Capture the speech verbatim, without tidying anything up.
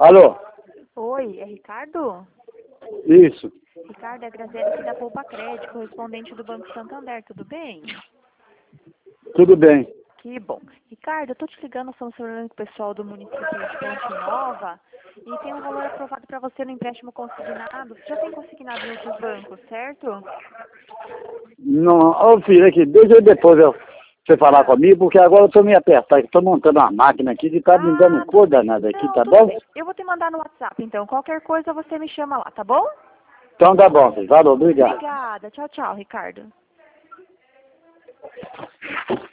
Alô? Oi, é Ricardo? Isso. Ricardo, é a Graziela aqui da Poupa Crédito, correspondente do Banco Santander, tudo bem? Tudo bem. Que bom. Ricardo, eu tô te ligando, somos falando com o pessoal do município de Ponte Nova e tem um valor aprovado para você no empréstimo consignado. Você já tem consignado em outros bancos, certo? Não, ô filho, aqui, deixa eu depois eu, você falar comigo, porque agora eu tô me apertando, estou montando uma máquina aqui que tá me dando Ah, cor danada aqui, não, tá tudo bom? bem. Eu vou te mandar no WhatsApp, então. Qualquer coisa você me chama lá, tá bom? Então tá bom, filho. Valeu, obrigado. Obrigada. Tchau, tchau, Ricardo.